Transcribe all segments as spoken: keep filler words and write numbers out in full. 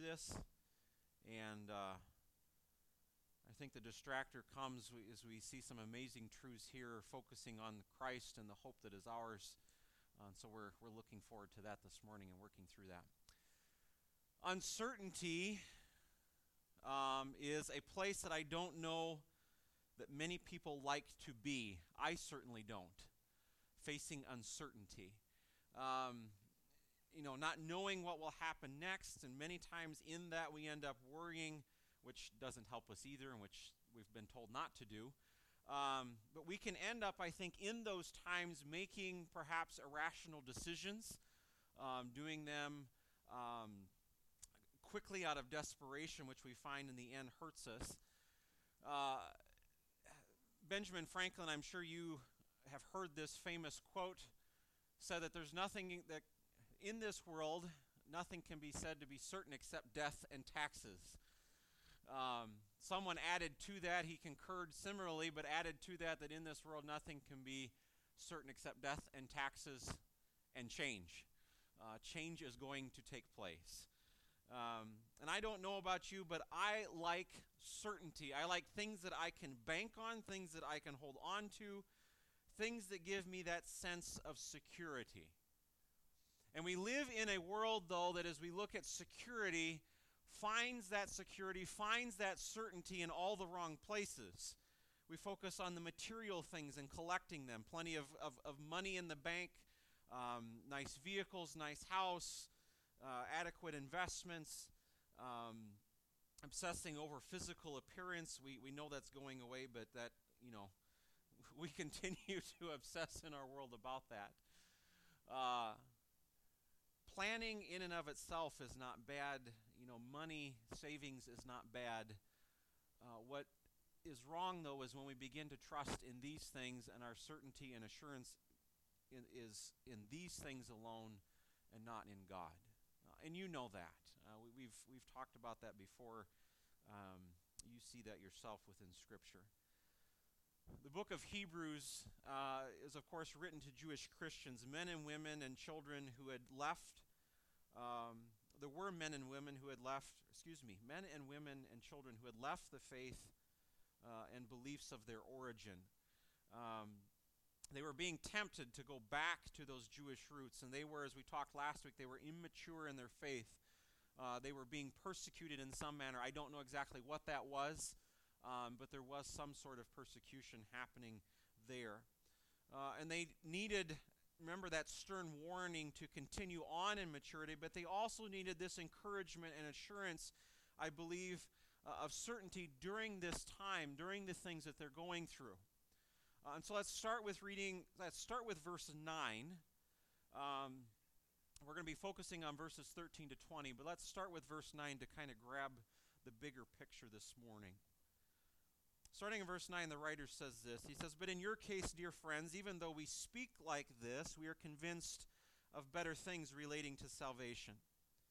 this, and uh, I think the distractor comes as we see some amazing truths here, focusing on Christ and the hope that is ours. Uh, and so we're we're looking forward to that this morning and working through that. Uncertainty um, is a place that I don't know that many people like to be. I certainly don't. Facing uncertainty. Um, you know, not knowing what will happen next, and many times in that we end up worrying, which doesn't help us either, and which we've been told not to do. Um, but we can end up, I think, in those times making perhaps irrational decisions, um, doing them um, quickly out of desperation, which we find in the end hurts us. Uh, Benjamin Franklin, I'm sure you have heard this famous quote, said that there's nothing that in this world, nothing can be said to be certain except death and taxes. Um, someone added to that, he concurred similarly, but added to that that in this world nothing can be certain except death and taxes and change. Uh, change is going to take place. Um, and I don't know about you, but I like certainty. I like things that I can bank on, things that I can hold on to, things that give me that sense of security. And we live in a world, though, that as we look at security, finds that security, finds that certainty in all the wrong places. We focus on the material things and collecting them. Plenty of, of, of money in the bank, um, nice vehicles, nice house, uh, adequate investments, um, obsessing over physical appearance. We, we know that's going away, but that, you know, we continue to obsess in our world about that. Uh, Planning in and of itself is not bad. You know, money, savings is not bad. Uh, what is wrong, though, is when we begin to trust in these things and our certainty and assurance in, is in these things alone and not in God. Uh, and you know that. Uh, we, we've we've talked about that before. Um, you see that yourself within Scripture. The book of Hebrews uh, is, of course, written to Jewish Christians, men and women and children who had left. Um, there were men and women who had left, excuse me, men and women and children who had left the faith uh, and beliefs of their origin. Um, they were being tempted to go back to those Jewish roots, and they were, as we talked last week, they were immature in their faith. Uh, they were being persecuted in some manner. I don't know exactly what that was. Um, but there was some sort of persecution happening there. Uh, and they needed, remember, that stern warning to continue on in maturity, but they also needed this encouragement and assurance, I believe, uh, of certainty during this time, during the things that they're going through. Uh, and so let's start with reading, let's start with verse nine. Um, we're going to be focusing on verses thirteen to twenty, but let's start with verse nine to kind of grab the bigger picture this morning. Starting in verse nine, the writer says this. He says, "But in your case, dear friends, even though we speak like this, we are convinced of better things relating to salvation.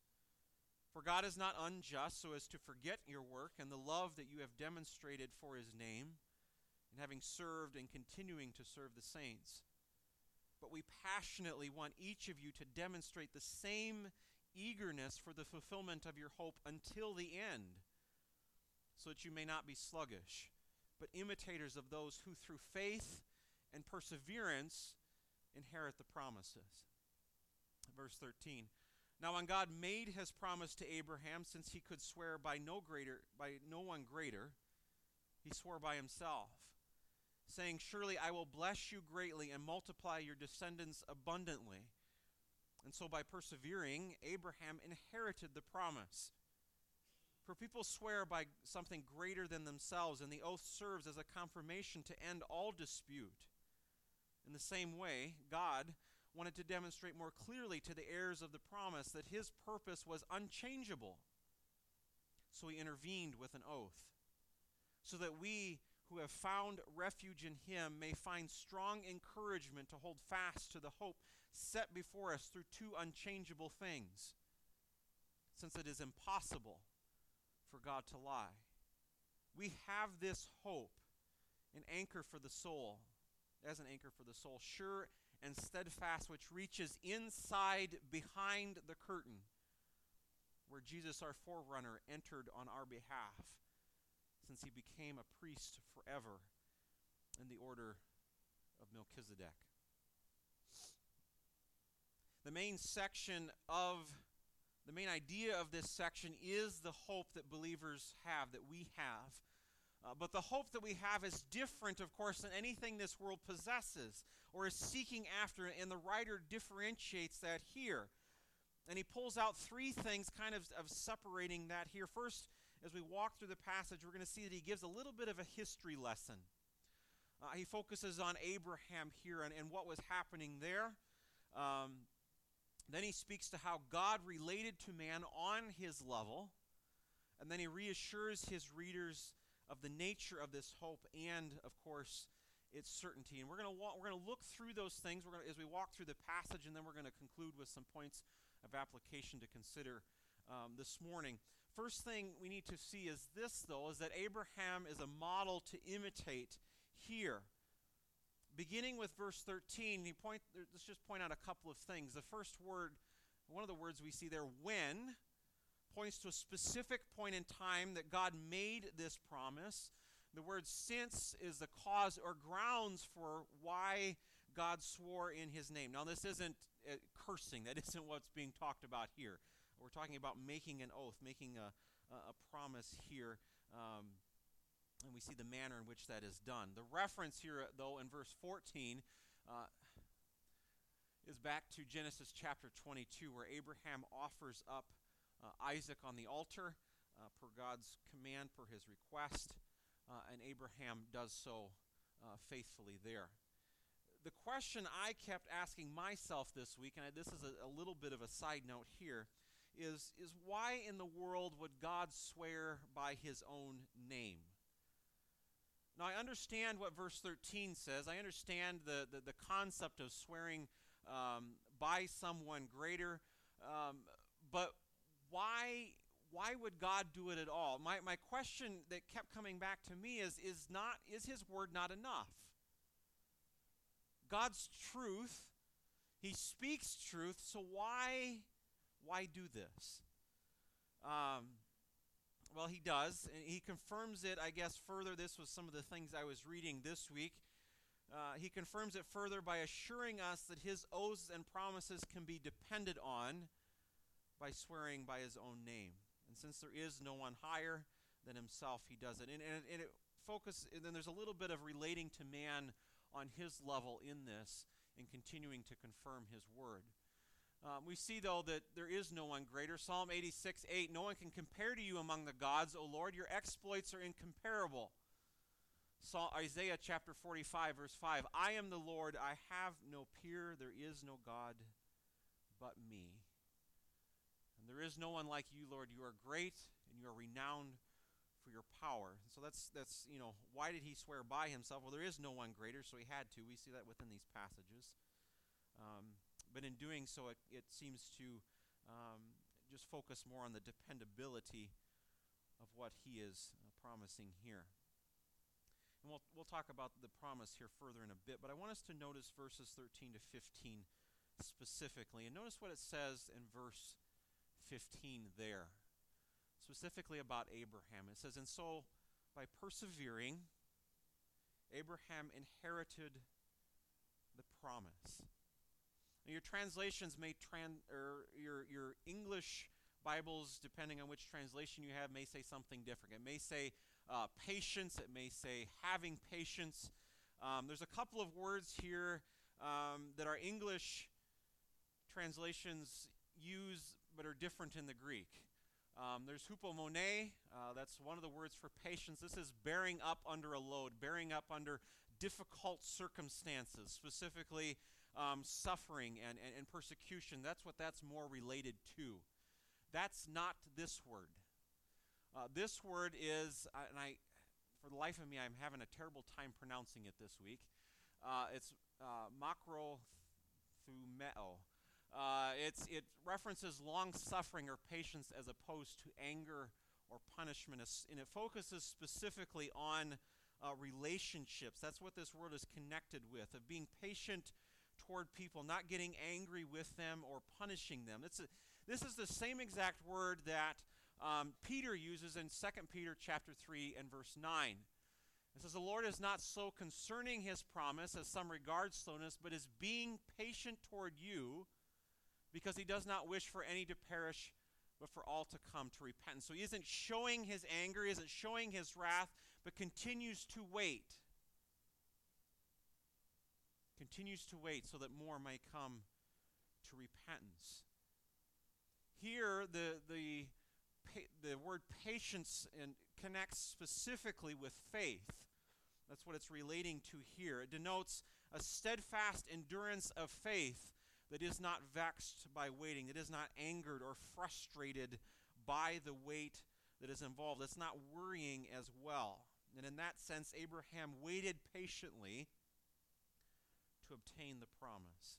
For God is not unjust so as to forget your work and the love that you have demonstrated for his name, in having served and continuing to serve the saints. But we passionately want each of you to demonstrate the same eagerness for the fulfillment of your hope until the end, so that you may not be sluggish, but imitators of those who through faith and perseverance inherit the promises." Verse thirteen, "Now when God made his promise to Abraham, since he could swear by no greater, by no one greater, he swore by himself, saying, 'Surely I will bless you greatly and multiply your descendants abundantly.' And so by persevering, Abraham inherited the promise. For people swear by something greater than themselves, and the oath serves as a confirmation to end all dispute. In the same way, God wanted to demonstrate more clearly to the heirs of the promise that his purpose was unchangeable. So he intervened with an oath, so that we who have found refuge in him may find strong encouragement to hold fast to the hope set before us through two unchangeable things, since it is impossible for God to lie. We have this hope, an anchor for the soul, as an anchor for the soul, sure and steadfast, which reaches inside behind the curtain where Jesus, our forerunner, entered on our behalf, since he became a priest forever in the order of Melchizedek. The main section of, the main idea of this section is the hope that believers have, that we have. Uh, but the hope that we have is different, of course, than anything this world possesses or is seeking after, and the writer differentiates that here. And he pulls out three things kind of, of separating that here. First, as we walk through the passage, we're going to see that he gives a little bit of a history lesson. Uh, he focuses on Abraham here and, and what was happening there. Um, then he speaks to how God related to man on his level. And then he reassures his readers of the nature of this hope and, of course, its certainty. And we're going to wa- we're going to look through those things we're going to, as we walk through the passage, and then we're going to conclude with some points of application to consider um, this morning. First thing we need to see is this, though, is that Abraham is a model to imitate here. Beginning with verse thirteen, he point, let's just point out a couple of things. The first word, one of the words we see there, when, points to a specific point in time that God made this promise. The word since is the cause or grounds for why God swore in his name. Now, this isn't uh, cursing. That isn't what's being talked about here. We're talking about making an oath, making a, a, a promise here. Um, and we see the manner in which that is done. The reference here, though, in verse fourteen uh, is back to Genesis chapter twenty-two, where Abraham offers up uh, Isaac on the altar uh, per God's command, per his request. Uh, and Abraham does so uh, faithfully there. The question I kept asking myself this week, and I, this is a, a little bit of a side note here, is, is why in the world would God swear by his own name? Now, I understand what verse thirteen says. I understand the, the, the concept of swearing um, by someone greater, um, but why... Why would God do it at all? My my question that kept coming back to me is, is not is his word not enough? God's truth, he speaks truth, so why why do this? Um, well, he does, and he confirms it, I guess, further. This was some of the things I was reading this week. Uh, he confirms it further by assuring us that his oaths and promises can be depended on by swearing by his own name. And since there is no one higher than himself, he does it. And, and, and it focus, and then there's a little bit of relating to man on his level in this and continuing to confirm his word. Um, we see, though, that there is no one greater. Psalm eighty-six eight, no one can compare to you among the gods, O Lord. Your exploits are incomparable. Psalm, Isaiah chapter forty-five, verse five, I am the Lord, I have no peer, there is no God but me. There is no one like you, Lord. You are great, and you are renowned for your power. So that's, that's you know, why did he swear by himself? Well, there is no one greater, so he had to. We see that within these passages. Um, but in doing so, it, it seems to um, just focus more on the dependability of what he is uh, promising here. And we'll, we'll talk about the promise here further in a bit, but I want us to notice verses thirteen to fifteen specifically. And notice what it says in verse fifteen there, specifically about Abraham. It says, and so by persevering, Abraham inherited the promise. Now, your translations may, tran- or your, your English Bibles, depending on which translation you have, may say something different. It may say uh, patience, it may say having patience. Um, there's a couple of words here um, that our English translations use but are different in the Greek. Um, there's hupomone, uh, that's one of the words for patience. This is bearing up under a load, bearing up under difficult circumstances, specifically um, suffering and, and, and persecution. That's what that's more related to. That's not this word. Uh, this word is, uh, and I, for the life of me, I'm having a terrible time pronouncing it this week. Uh, it's uh, makrothumeo. Uh, it's, it references long-suffering or patience as opposed to anger or punishment, and it focuses specifically on uh, relationships. That's what this word is connected with, of being patient toward people, not getting angry with them or punishing them. It's a, This is the same exact word that um, Peter uses in Second Peter chapter three and verse nine. It says, the Lord is not slow concerning his promise, as some regard slowness, but is being patient toward you, because he does not wish for any to perish, but for all to come to repentance. So he isn't showing his anger, he isn't showing his wrath, but continues to wait. Continues to wait so that more may come to repentance. Here, the the the word patience and connects specifically with faith. That's what it's relating to here. It denotes a steadfast endurance of faith that is not vexed by waiting, that is not angered or frustrated by the wait that is involved. It's not worrying as well. And in that sense, Abraham waited patiently to obtain the promise.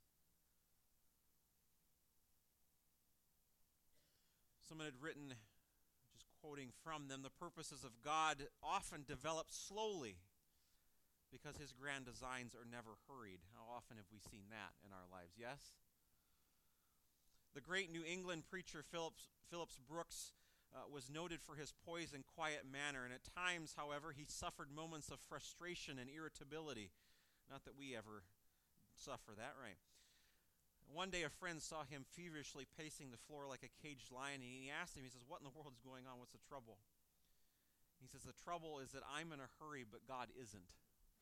Someone had written, just quoting from them, the purposes of God often develop slowly because his grand designs are never hurried. How often have we seen that in our lives? Yes? The great New England preacher Phillips, Phillips Brooks uh, was noted for his poised and quiet manner, and at times, however, he suffered moments of frustration and irritability. Not that we ever suffer that, right? One day a friend saw him feverishly pacing the floor like a caged lion, and he asked him, he says, what in the world is going on? What's the trouble? He says, the trouble is that I'm in a hurry, but God isn't.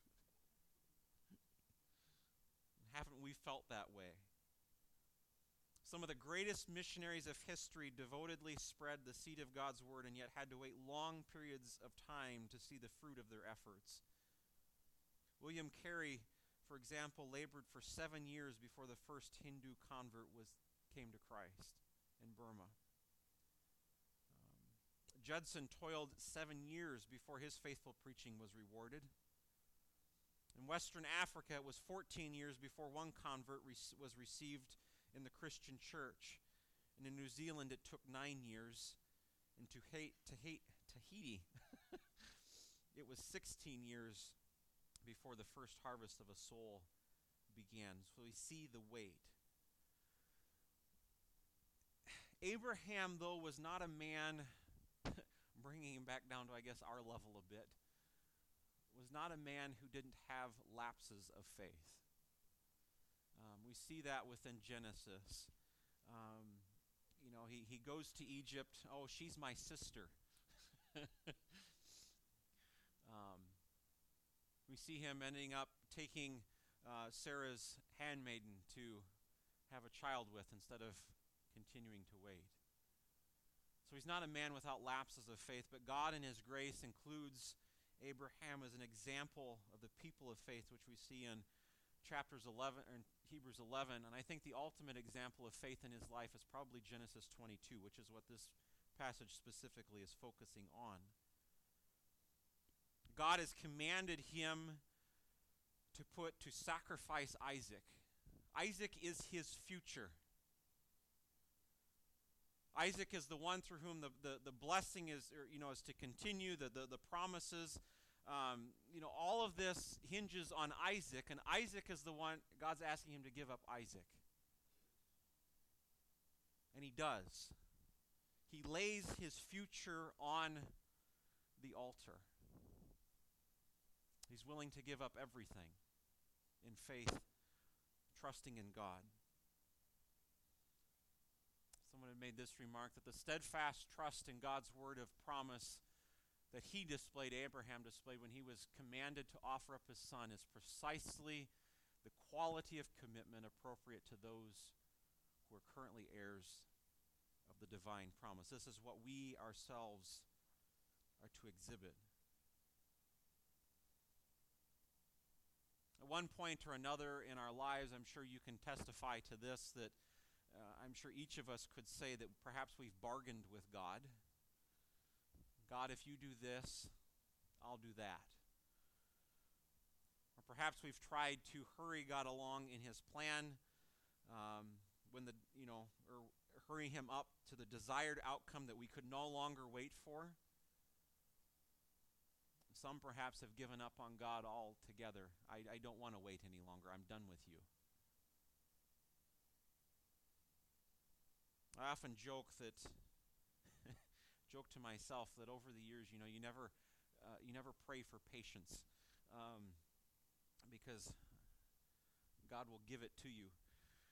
Haven't we felt that way? Some of the greatest missionaries of history devotedly spread the seed of God's word and yet had to wait long periods of time to see the fruit of their efforts. William Carey, for example, labored for seven years before the first Hindu convert was came to Christ in Burma. Um, Judson toiled seven years before his faithful preaching was rewarded. In Western Africa, it was fourteen years before one convert re- was received in the Christian church. And in New Zealand, it took nine years. And to hate, to hate Tahiti, it was sixteen years before the first harvest of a soul began. So we see the wait. Abraham, though, was not a man, bringing him back down to, I guess, our level a bit, was not a man who didn't have lapses of faith. Um, we see that within Genesis. Um, you know, he, he goes to Egypt. Oh, she's my sister. um, we see him ending up taking uh, Sarah's handmaiden to have a child with instead of continuing to wait. So he's not a man without lapses of faith, but God in his grace includes Abraham as an example of the people of faith, which we see in chapters eleven, or in Hebrews eleven. And I think the ultimate example of faith in his life is probably Genesis twenty-two, which is what this passage specifically is focusing on. God has commanded him to put, to sacrifice Isaac. Isaac is his future. Isaac is the one through whom the, the, the blessing is, or, you know, is to continue, the, the, the promises. Um, you know, all of this hinges on Isaac, and Isaac is the one, God's asking him to give up Isaac. And he does. He lays his future on the altar. He's willing to give up everything in faith, trusting in God. Someone had made this remark that the steadfast trust in God's word of promise that he displayed, Abraham displayed when he was commanded to offer up his son, is precisely the quality of commitment appropriate to those who are currently heirs of the divine promise. This is what we ourselves are to exhibit. At one point or another in our lives, I'm sure you can testify to this, that uh, I'm sure each of us could say that perhaps we've bargained with God. God, if you do this, I'll do that. Or perhaps we've tried to hurry God along in his plan, um, when the, you know, or hurry him up to the desired outcome that we could no longer wait for. Some perhaps have given up on God altogether. I, I don't want to wait any longer. I'm done with you. I often joke that, joke to myself that over the years, you know, you never, uh, you never pray for patience, um, because God will give it to you.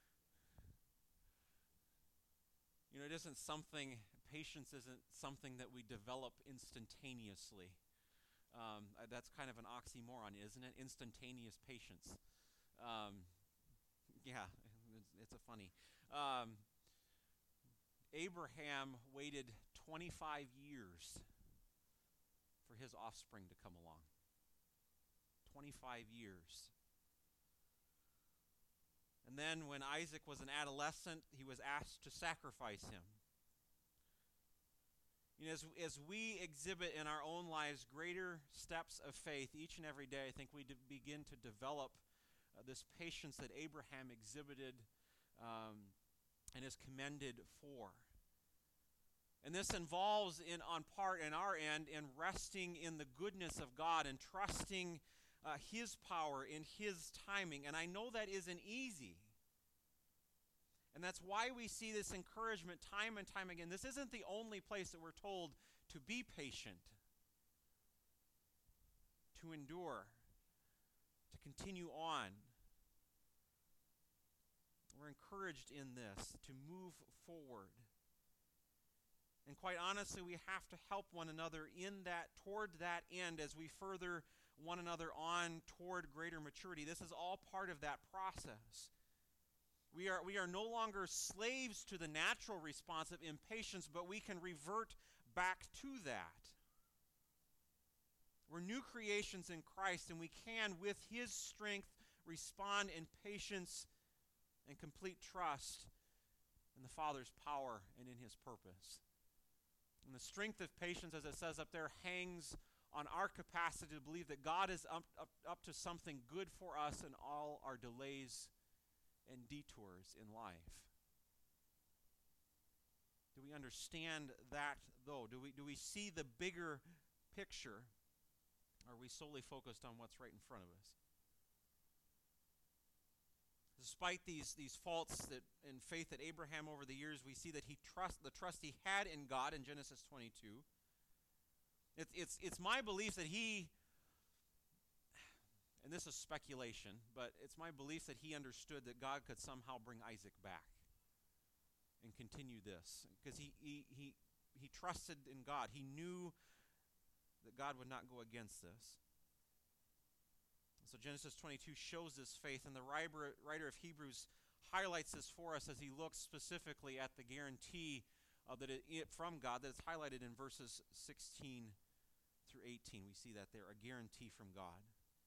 You know, it isn't something, patience isn't something that we develop instantaneously. Um, that's kind of an oxymoron, isn't it? Instantaneous patience. Um, yeah, it's, it's a funny. Um, Abraham waited twenty-five years for his offspring to come along. twenty-five years. And then when Isaac was an adolescent, he was asked to sacrifice him. You know, as, as we exhibit in our own lives greater steps of faith each and every day, I think we de- begin to develop uh, this patience that Abraham exhibited um, and is commended for. And this involves, in on part in our end, in resting in the goodness of God and trusting uh, His power in His timing. And I know that isn't easy. And that's why we see this encouragement time and time again. This isn't the only place that we're told to be patient, to endure, to continue on. We're encouraged in this to move forward. And quite honestly, we have to help one another in that, toward that end as we further one another on toward greater maturity. This is all part of that process. We are, we are no longer slaves to the natural response of impatience, but we can revert back to that. We're new creations in Christ, and we can, with His strength, respond in patience and complete trust in the Father's power and in His purpose. And the strength of patience, as it says up there, hangs on our capacity to believe that God is up, up, up to something good for us in all our delays and detours in life. Do we understand that, though? Do we, do we see the bigger picture? Or are we solely focused on what's right in front of us? Despite these, these faults that in faith that Abraham over the years, we see that he trust the trust he had in God in Genesis twenty-two. It's, it's, it's my belief that he, and this is speculation, but it's my belief that he understood that God could somehow bring Isaac back and continue this. Because he, he, he, he trusted in God. He knew that God would not go against this. So Genesis twenty-two shows this faith, and the writer, writer of Hebrews highlights this for us as he looks specifically at the guarantee uh, that it, it from God that is highlighted in verses sixteen through eighteen. We see that there, a guarantee from God.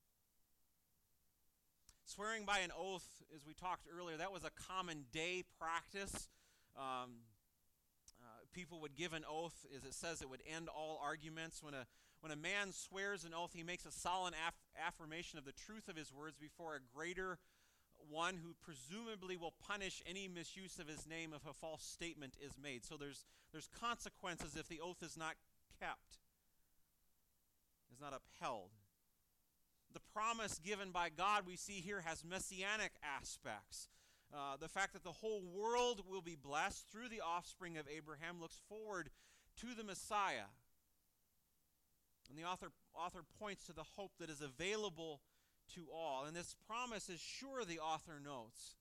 Swearing by an oath, as we talked earlier, that was a common day practice. Um, uh, people would give an oath, as it says, it would end all arguments. When a When a man swears an oath, he makes a solemn aff- affirmation of the truth of his words before a greater one who presumably will punish any misuse of his name if a false statement is made. So there's there's consequences if the oath is not kept, is not upheld. The promise given by God we see here has messianic aspects. Uh, the fact that the whole world will be blessed through the offspring of Abraham looks forward to the Messiah. And the author, author points to the hope that is available to all. And this promise is sure, the author notes.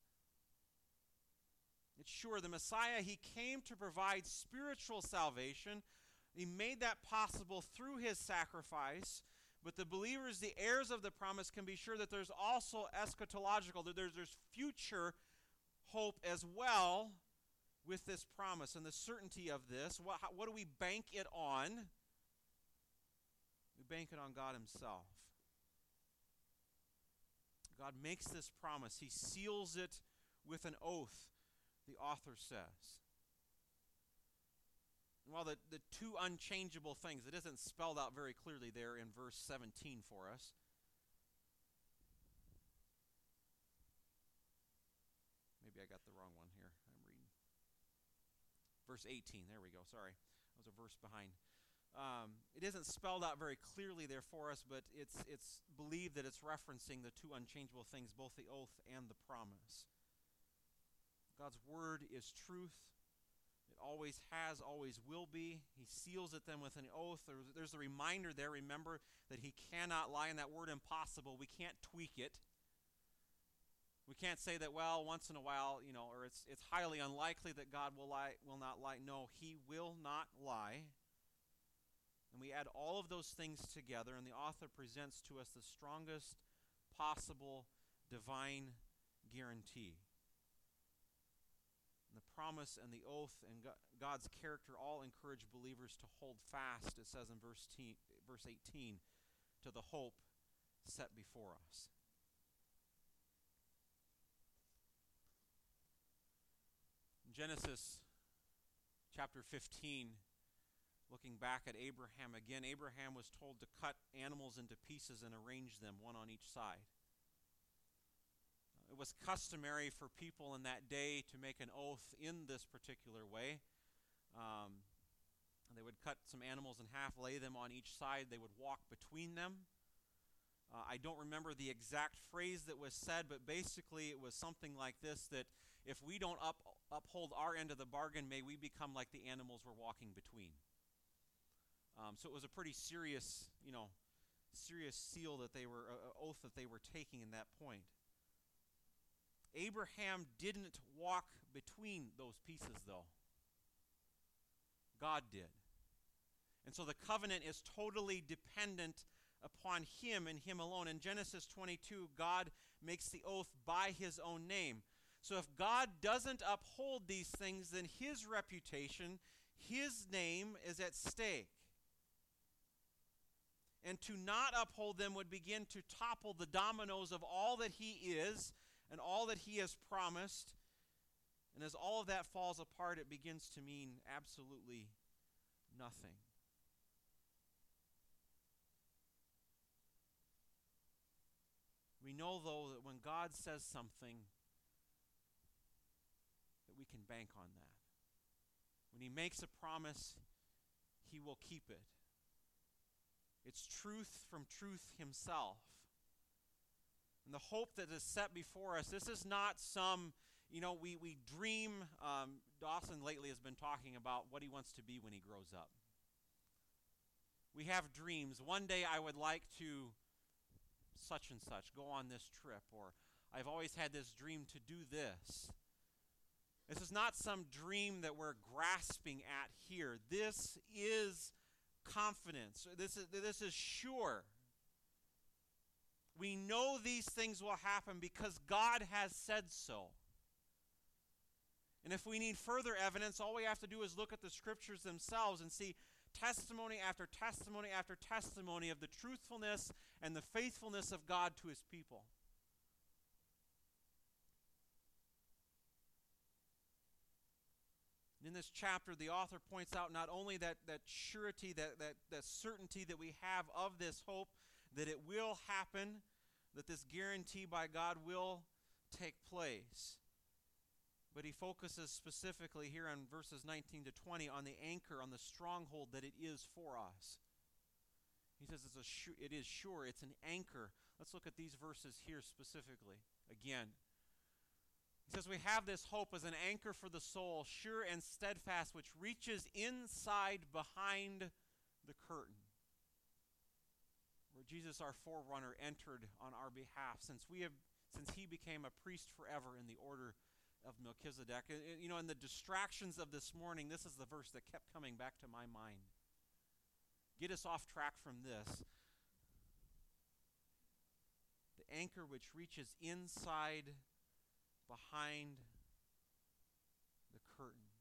It's sure the Messiah, he came to provide spiritual salvation. He made that possible through his sacrifice. But the believers, the heirs of the promise, can be sure that there's also eschatological, that there's, there's future hope as well with this promise. And the certainty of this, what, how, what do we bank it on? We bank it on God himself. God makes this promise. He seals it with an oath, the author says. And while the, the two unchangeable things, it isn't spelled out very clearly there in verse seventeen for us. Maybe I got the wrong one here. I'm reading. Verse eighteen, there we go, sorry. I was a verse behind. Um, it isn't spelled out very clearly there for us, but it's it's believed that it's referencing the two unchangeable things, both the oath and the promise. God's word is truth. always has, always will be. He seals it then with an oath. There's, there's a reminder there, remember, that he cannot lie. And that word impossible, we can't tweak it. We can't say that, well, once in a while, you know, or it's it's highly unlikely that God will lie, will not lie. No, he will not lie. And we add all of those things together, and the author presents to us the strongest possible divine guarantee. And the promise and the oath and God's character all encourage believers to hold fast, it says in verse eighteen, to the hope set before us. In Genesis chapter fifteen, looking back at Abraham again, Abraham was told to cut animals into pieces and arrange them, one on each side. It was customary for people in that day to make an oath in this particular way. Um, they would cut some animals in half, lay them on each side. They would walk between them. Uh, I don't remember the exact phrase that was said, but basically it was something like this, that if we don't up, uphold our end of the bargain, may we become like the animals we're walking between. Um, so it was a pretty serious, you know, serious seal that they were, uh, oath that they were taking in that point. Abraham didn't walk between those pieces, though. God did. And so the covenant is totally dependent upon him and him alone. In Genesis twenty-two, God makes the oath by his own name. So if God doesn't uphold these things, then his reputation, his name is at stake. And to not uphold them would begin to topple the dominoes of all that he is and all that he has promised. And as all of that falls apart, it begins to mean absolutely nothing. We know, though, that when God says something, that we can bank on that. When he makes a promise, he will keep it. It's truth from truth himself. And the hope that is set before us, this is not some, you know, we, we dream. Um, Dawson lately has been talking about what he wants to be when he grows up. We have dreams. One day I would like to such and such, go on this trip, or I've always had this dream to do this. This is not some dream that we're grasping at here. This is confidence. This is, this is sure. We know these things will happen because God has said so. And if we need further evidence, all we have to do is look at the scriptures themselves and see testimony after testimony after testimony of the truthfulness and the faithfulness of God to his people. In this chapter, the author points out not only that, that surety, that, that, that certainty that we have of this hope, that it will happen, that this guarantee by God will take place. But he focuses specifically here on verses nineteen to twenty on the anchor, on the stronghold that it is for us. He says it's a su- it is sure, it's an anchor. Let's look at these verses here specifically. Again, he says we have this hope as an anchor for the soul, sure and steadfast, which reaches inside behind the curtain, where Jesus, our forerunner, entered on our behalf, since we have, since he became a priest forever in the order of Melchizedek. You know, in the distractions of this morning, this is the verse that kept coming back to my mind. Get us off track from this. The anchor which reaches inside behind the curtain.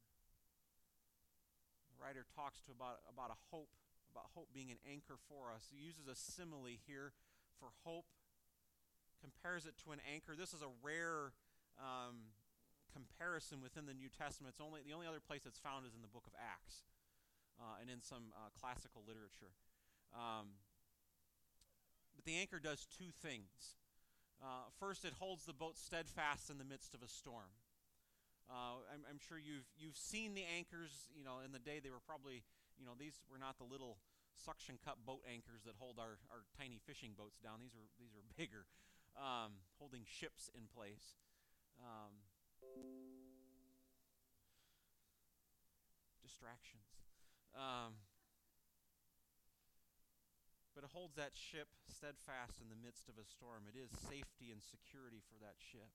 The writer talks to about, about a hope, about hope being an anchor for us. He uses a simile here for hope, compares it to an anchor. This is a rare um, comparison within the New Testament. It's only the only other place it's found is in the book of Acts uh, and in some uh, classical literature. Um, but the anchor does two things. Uh, first, it holds the boat steadfast in the midst of a storm. Uh, I'm, I'm sure you've you've seen the anchors. You know, in the day they were probably, you know, these were not the little suction cup boat anchors that hold our, our tiny fishing boats down. These are these are bigger, um, holding ships in place. Um, distractions. Um, but it holds that ship steadfast in the midst of a storm. It is safety and security for that ship.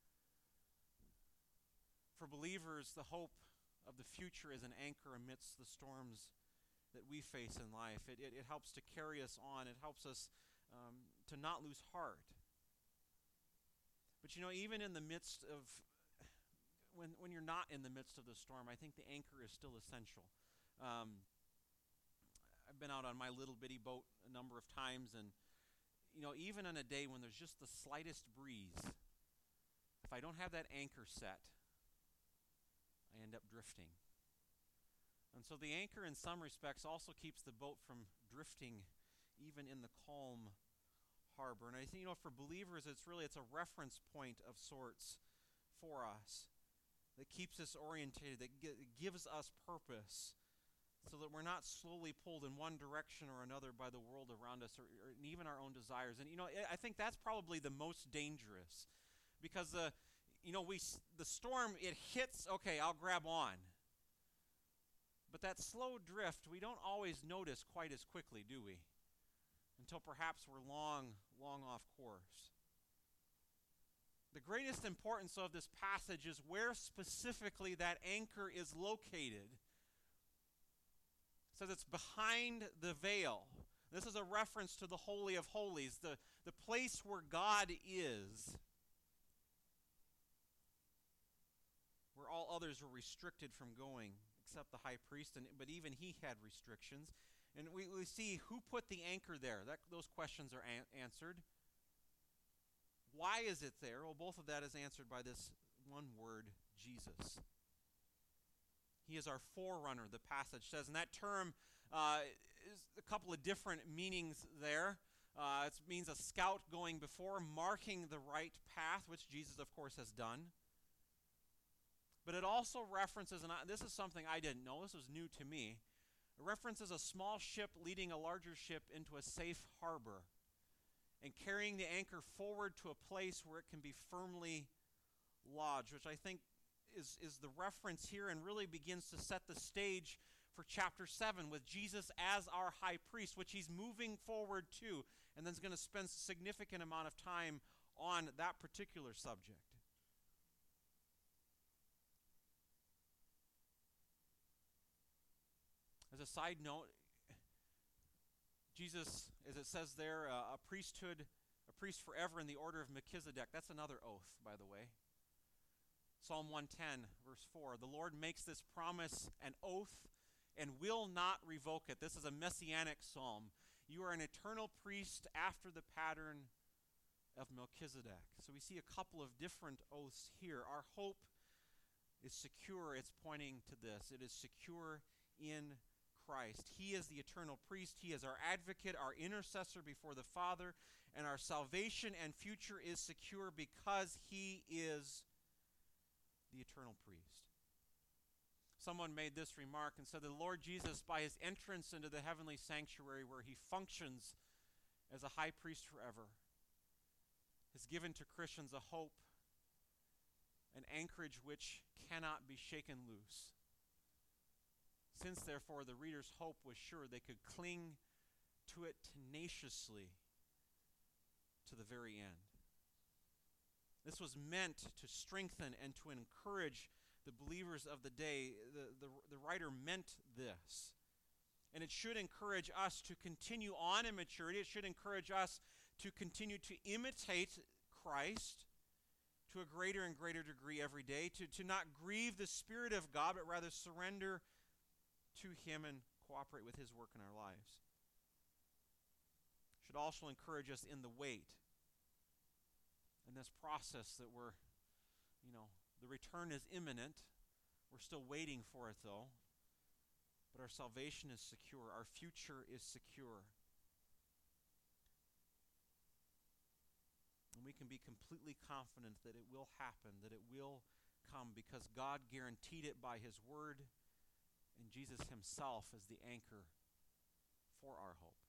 For believers, the hope of the future is an anchor amidst the storms that we face in life. It, it, it helps to carry us on. It helps us um, to not lose heart. But you know, even in the midst of, when, when you're not in the midst of the storm, I think the anchor is still essential. Um, I've been out on my little bitty boat a number of times, and you know, even on a day when there's just the slightest breeze, if I don't have that anchor set, I end up drifting. And so the anchor in some respects also keeps the boat from drifting even in the calm harbor. And I think, you know, for believers, it's really, it's a reference point of sorts for us that keeps us orientated, that g- gives us purpose, so that we're not slowly pulled in one direction or another by the world around us, or, or even our own desires. And, you know, I think that's probably the most dangerous, because the, you know, we the storm, it hits, okay, I'll grab on. But that slow drift, we don't always notice quite as quickly, do we? Until perhaps we're long, long off course. The greatest importance of this passage is where specifically that anchor is located. It says it's behind the veil. This is a reference to the Holy of Holies, the, the place where God is, where all others were restricted from going, except the high priest, and but even he had restrictions. And we, we see who put the anchor there. That, those questions are an- answered. Why is it there? Well, both of that is answered by this one word, Jesus. He is our forerunner, the passage says. And that term uh, is a couple of different meanings there. Uh, it means a scout going before, marking the right path, which Jesus, of course, has done. But it also references, and I, this is something I didn't know, this was new to me, it references a small ship leading a larger ship into a safe harbor and carrying the anchor forward to a place where it can be firmly lodged, which I think is, is the reference here and really begins to set the stage for chapter seven with Jesus as our high priest, which he's moving forward to, and then is going to spend a significant amount of time on that particular subject. As a side note, Jesus, as it says there, uh, a priesthood, a priest forever in the order of Melchizedek. That's another oath, by the way. Psalm one ten, verse four. The Lord makes this promise an oath and will not revoke it. This is a messianic psalm. You are an eternal priest after the pattern of Melchizedek. So we see a couple of different oaths here. Our hope is secure. It's pointing to this. It is secure in Christ. He is the eternal priest. He is our advocate, our intercessor before the Father, and our salvation and future is secure because he is the eternal priest. Someone made this remark and said the Lord Jesus, by his entrance into the heavenly sanctuary where he functions as a high priest forever, has given to Christians a hope, an anchorage which cannot be shaken loose. Since, therefore, the reader's hope was sure, they could cling to it tenaciously to the very end. This was meant to strengthen and to encourage the believers of the day. The, the, the writer meant this. And it should encourage us to continue on in maturity. It should encourage us to continue to imitate Christ to a greater and greater degree every day, to, to not grieve the Spirit of God, but rather surrender to him and cooperate with his work in our lives. Should also encourage us in the wait, in this process that we're, you know, the return is imminent. We're still waiting for it though. But our salvation is secure. Our future is secure. And we can be completely confident that it will happen, that it will come, because God guaranteed it by his word, and Jesus himself is the anchor for our hope.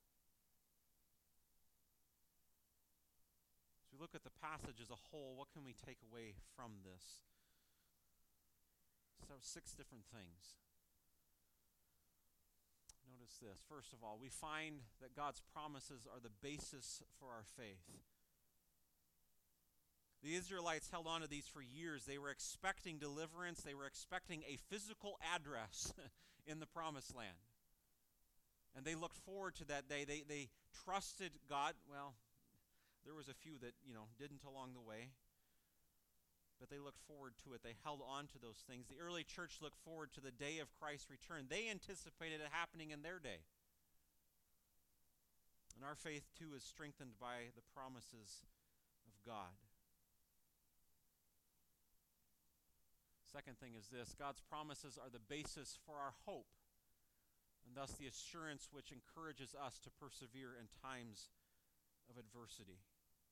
As we look at the passage as a whole, what can we take away from this? So six different things. Notice this. First of all, we find that God's promises are the basis for our faith. The Israelites held on to these for years. They were expecting deliverance. They were expecting a physical address in the promised land. And they looked forward to that day. They, they trusted God. Well, there was a few that, you know, didn't along the way. But they looked forward to it. They held on to those things. The early church looked forward to the day of Christ's return. They anticipated it happening in their day. And our faith, too, is strengthened by the promises of God. Second thing is this: God's promises are the basis for our hope, and thus the assurance which encourages us to persevere in times of adversity.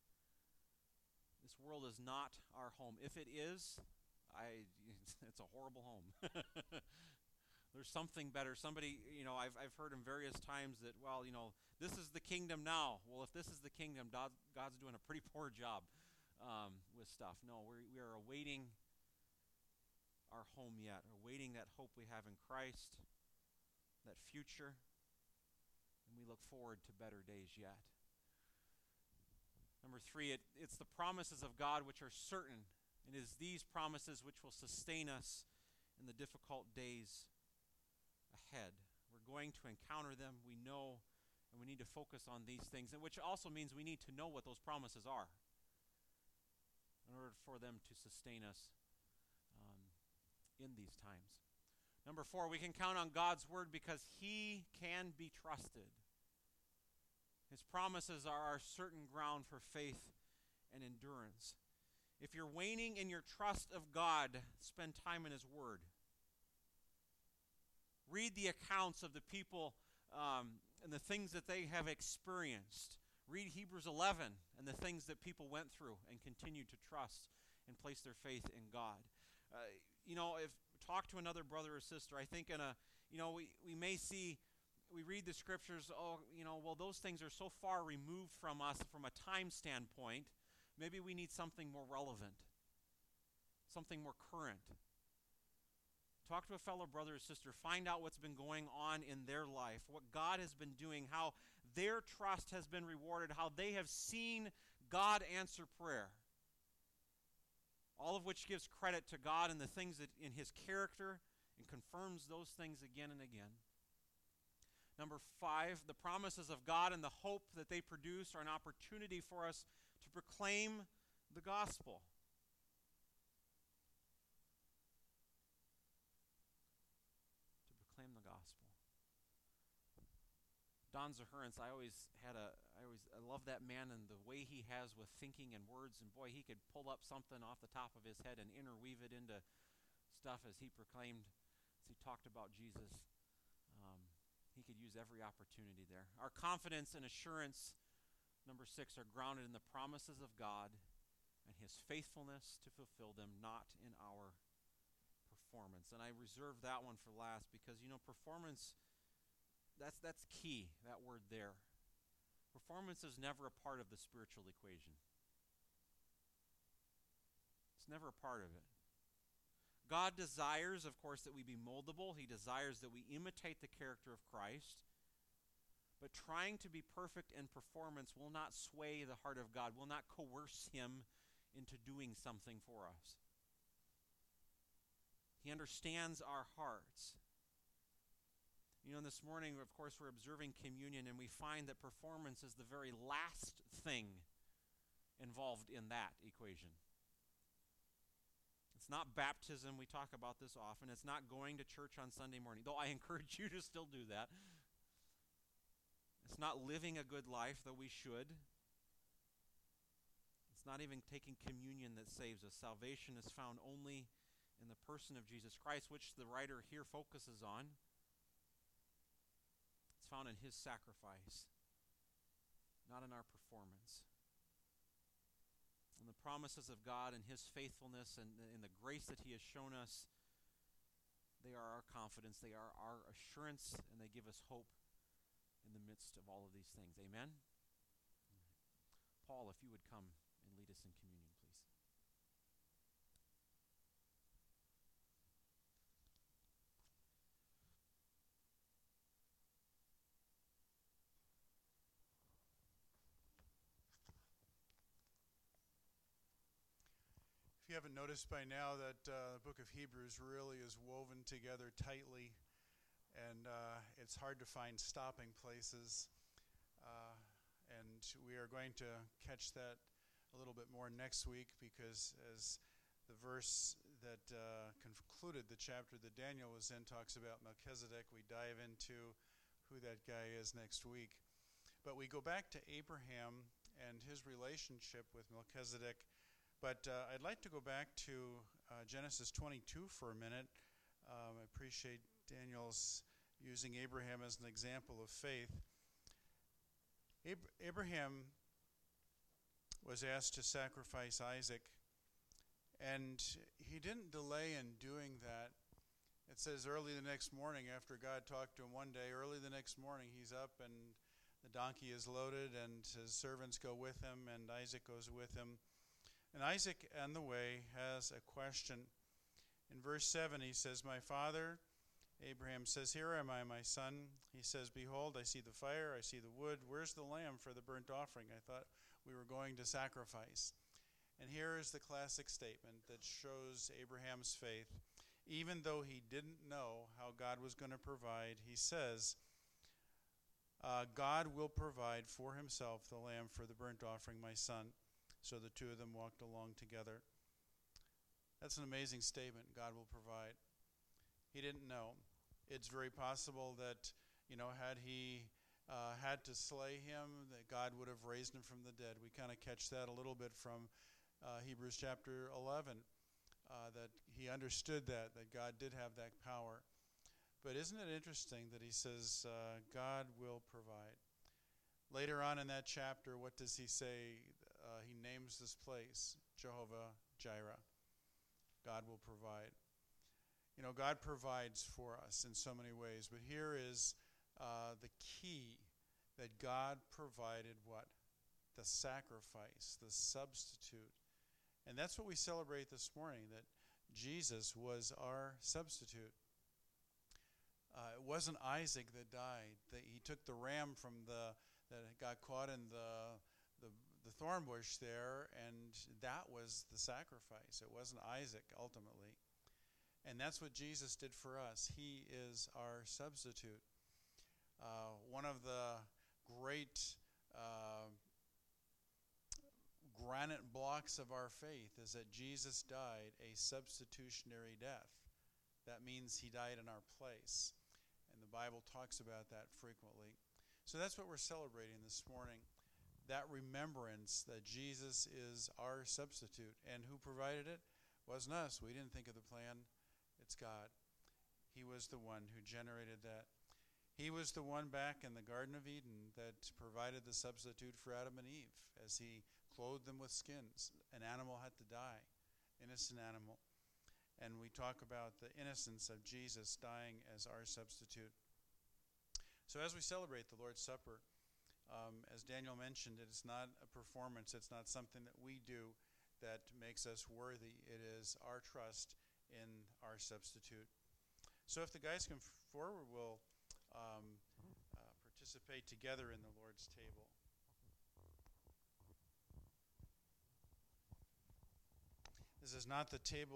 This world is not our home. If it is, I it's a horrible home. There's something better. Somebody, you know, I've I've heard in various times that, well, you know, this is the kingdom now. Well, if this is the kingdom, God, God's doing a pretty poor job um, with stuff. No, we we are awaiting our home yet, awaiting that hope we have in Christ, that future, and we look forward to better days yet. Number three, it, it's the promises of God which are certain, and it is these promises which will sustain us in the difficult days ahead. We're going to encounter them, we know, and we need to focus on these things, and which also means we need to know what those promises are in order for them to sustain us um, in these times. Number four, we can count on God's word because He can be trusted. His promises are our certain ground for faith and endurance. If you're waning in your trust of God, spend time in His word. Read the accounts of the people um, and the things that they have experienced. Read Hebrews eleven and the things that people went through and continue to trust and place their faith in God. Uh, you know, if talk to another brother or sister, I think in a, you know, we, we may see, we read the scriptures, oh, you know, well, those things are so far removed from us from a time standpoint, maybe we need something more relevant, something more current. Talk to a fellow brother or sister, find out what's been going on in their life, what God has been doing, how their trust has been rewarded, how they have seen God answer prayer. All of which gives credit to God and the things that in His character and confirms those things again and again. Number five, the promises of God and the hope that they produce are an opportunity for us to proclaim the gospel. To proclaim the gospel. Don Zahurans, I always had a, I always, I love that man and the way he has with thinking and words, and boy, he could pull up something off the top of his head and interweave it into stuff as he proclaimed, as he talked about Jesus. Um, he could use every opportunity there. Our confidence and assurance, number six, are grounded in the promises of God and His faithfulness to fulfill them, not in our performance. And I reserve that one for last because, you know, performance, That's that's key, that word there. Performance is never a part of the spiritual equation. It's never a part of it. God desires, of course, that we be moldable. He desires that we imitate the character of Christ. But trying to be perfect in performance will not sway the heart of God, will not coerce Him into doing something for us. He understands our hearts. You know, this morning, of course, we're observing communion, and we find that performance is the very last thing involved in that equation. It's not baptism. We talk about this often. It's not going to church on Sunday morning, though I encourage you to still do that. It's not living a good life, though we should. It's not even taking communion that saves us. Salvation is found only in the person of Jesus Christ, which the writer here focuses on. It's found in His sacrifice, not in our performance. And the promises of God and His faithfulness and in the grace that He has shown us, they are our confidence, they are our assurance, and they give us hope in the midst of all of these things. Amen? Paul, if you would come and lead us in communion, please. If you haven't noticed by now that uh, the book of Hebrews really is woven together tightly, and uh, it's hard to find stopping places. Uh, and we are going to catch that a little bit more next week, because as the verse that uh, concluded the chapter that Daniel was in talks about Melchizedek, we dive into who that guy is next week. But we go back to Abraham and his relationship with Melchizedek. But uh, I'd like to go back to uh, Genesis twenty-two for a minute. Um, I appreciate Daniel's using Abraham as an example of faith. Ab- Abraham was asked to sacrifice Isaac, and he didn't delay in doing that. It says early the next morning, after God talked to him one day, early the next morning he's up and the donkey is loaded and his servants go with him and Isaac goes with him. And Isaac, on the way, has a question. In verse seven, he says, "My father," Abraham says, "Here am I, my son." He says, "Behold, I see the fire, I see the wood. Where's the lamb for the burnt offering? I thought we were going to sacrifice." And here is the classic statement that shows Abraham's faith. Even though he didn't know how God was going to provide, he says, uh, "God will provide for himself the lamb for the burnt offering, my son." So the two of them walked along together. That's an amazing statement. God will provide. He didn't know. It's very possible that, you know, had he uh, had to slay him, that God would have raised him from the dead. We kind of catch that a little bit from uh, Hebrews chapter eleven, uh, that he understood that, that God did have that power. But isn't it interesting that he says, uh, God will provide? Later on in that chapter, what does he say? Uh, he names this place Jehovah Jireh. God will provide. You know, God provides for us in so many ways, but here is uh, the key, that God provided what? The sacrifice, the substitute. And that's what we celebrate this morning, that Jesus was our substitute. Uh, it wasn't Isaac that died. That he took the ram from the that got caught in the the the thorn bush there, and that was the sacrifice. It wasn't Isaac ultimately. And that's what Jesus did for us. He is our substitute. Uh, one of the great uh, granite blocks of our faith is that Jesus died a substitutionary death. That means he died in our place. And the Bible talks about that frequently. So that's what we're celebrating this morning. That remembrance that Jesus is our substitute. And who provided it? Wasn't us. We didn't think of the plan. It's God. He was the one who generated that. He was the one back in the Garden of Eden that provided the substitute for Adam and Eve as he clothed them with skins. An animal had to die, innocent animal. And we talk about the innocence of Jesus dying as our substitute. So as we celebrate the Lord's Supper, Um, as Daniel mentioned, it's not a performance. It's not something that we do that makes us worthy. It is our trust in our substitute. So if the guys come forward, we'll um, uh, participate together in the Lord's table. This is not the table